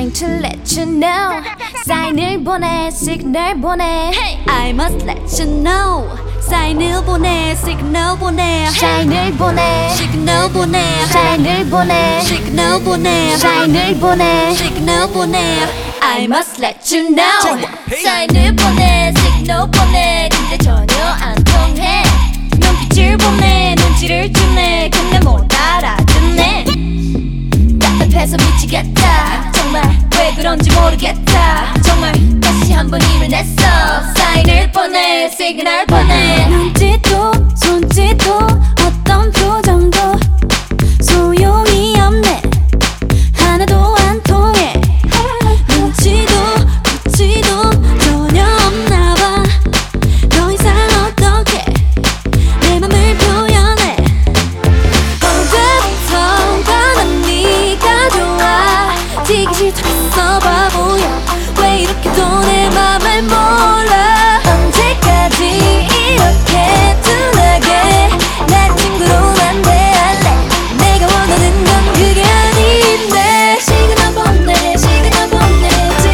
Trying to let you know. 사인을 보내, 시그널 보내. I must let you know. 사인을 보내, 시그널 보내. 사인을 보내, 시그널 보내. 사인을 보내, 시그널 보내. 사인을 보내, 시그널 보내. I must let you know. 사인을 보내, 시그널 보내. 근데 전혀 안 통해. 눈빛을 보내, 눈치를 주네. 근데 못 알아듣네. 답답해서 미치겠다. 정말 왜 그런지 모르겠다. 정말 다시 한번 일을 냈어. 사인을 보내, 시그널 보내. 눈짓도 손짓도 어떤 표정도 소용이 없네. 하나도 안 통해. 눈치도 구치도 전혀 없나봐. 더 이상 어떻게 내 맘을 표현해. 언제부턴가 난 네가 좋아. 지기 싫다했어 바보야. 왜 이렇게도 내 맘을 몰라. 언제까지 이렇게 둔하게 날 친구로만 대할래. 내가 원하는 건 그게 아닌데. 시그널 보내, 시그널 보내.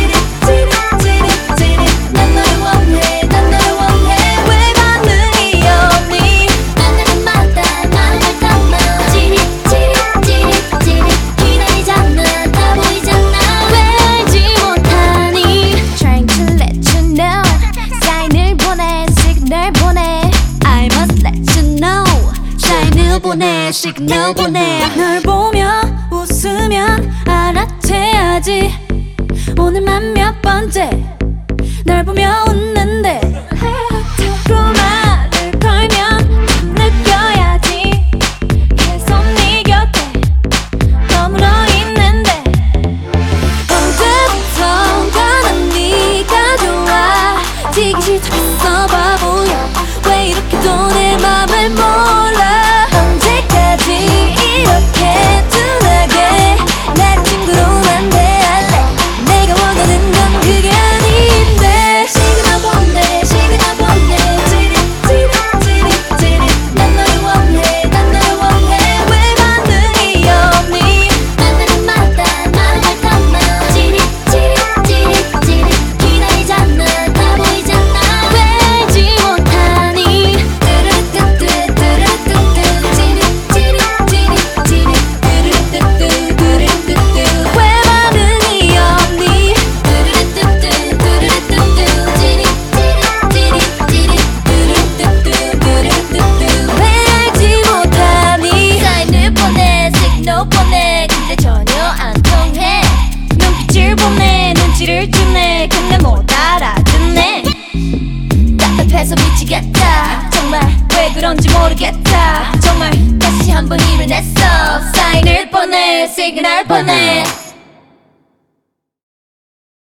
찌릿 난 너를 원해, 난 너를 원해. 왜 반응이 없니? 만나는 마다 마음을 담아. 찌릿 기다리잖아. 다 보이잖아. 왜 알지 못하니? Trying to let you know. 사인을 보내, 시그널 보내. I must let you know. 사인을 보내, 시그널 보내. 널 보며 웃으면 알아채야지. 오늘만 몇 번째 널 보며 웃는데. 자꾸 말을 걸면 느껴야지. 계속 네 곁에 머물러 있는데. 언제부턴가 난 네가 좋아. 지기 싫다했어 바보야. 왜 이렇게도 내 맘을 몰라. 언제까지 이렇게 둔하게 날 친구로만 대할래. 내가 원하는 건 그게 아닌데. 시그널 보내, 시그널 보내. 찌릿 난 너를 원해, 난 너를 원해. 왜 반응이 없니? 만나는 마다 마음을 담아. 찌릿 기다리잖아. 다 보이잖아. 왜 알지 못하니? 왜 반응이 없니? 왜 알지 못하니? 사인을 보내, 시그널 보내. 근데 전혀 안 통해. 눈빛을 보내, 눈치를 주네. 근데 못 알아듣네. 답답해서 미치겠다. 정말 왜 그런지 모르겠다. 정말 다시 한번 일을 냈어. 사인을 보내, 시그널 보내.